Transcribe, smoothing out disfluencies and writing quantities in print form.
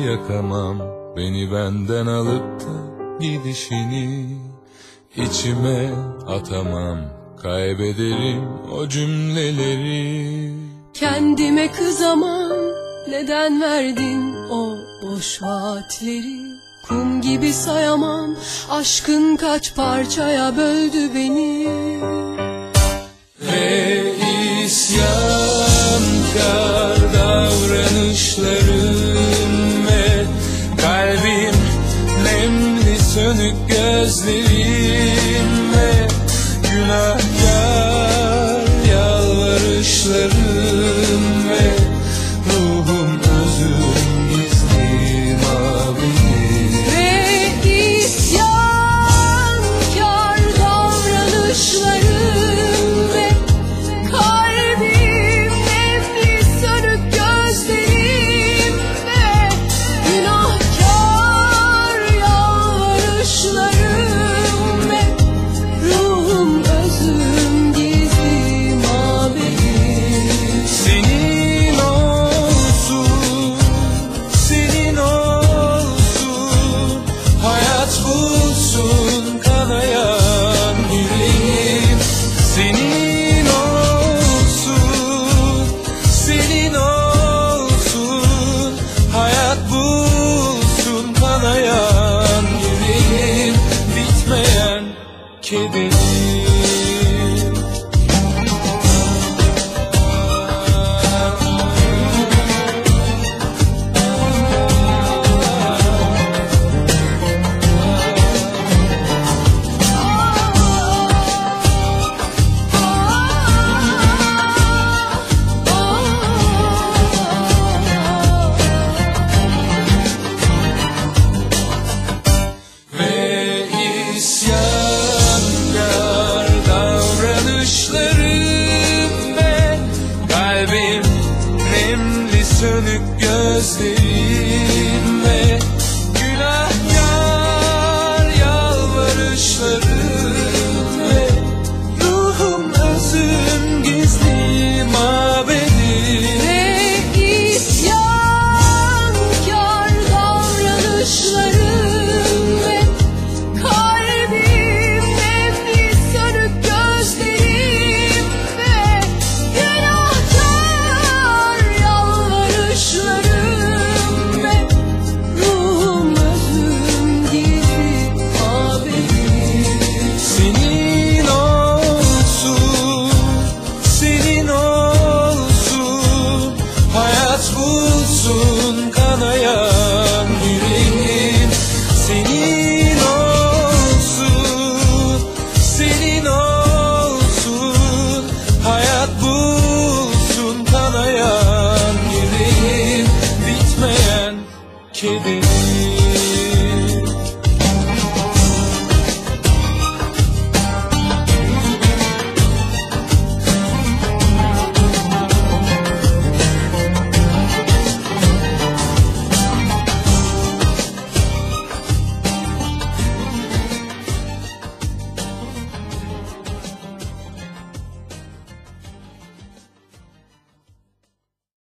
yakamam, beni benden alıp da gidişini. İçime atamam, kaybederim o cümleleri. Kendime kızamam, neden verdin o boş vaatleri? Kum gibi sayamam, aşkın kaç parçaya böldü beni. Ve isyankar davranışlarım ve kalbim, nemli sönük gözlerim ve günahkar yalvarışlarım ve ruhum özüm gizli mabedi. Ve isyankar davranışlarım ve kalbim, nemli sönük gözlerim ve günahkar yalvarışlarım ve ruhum özüm gizli mabedim. Senin olsun, senin olsun, hayat bulsun kanayan yüreğim. Senin olsun, senin olsun, hayat bulsun kanayan yüreğim. Bitmeyen kederim.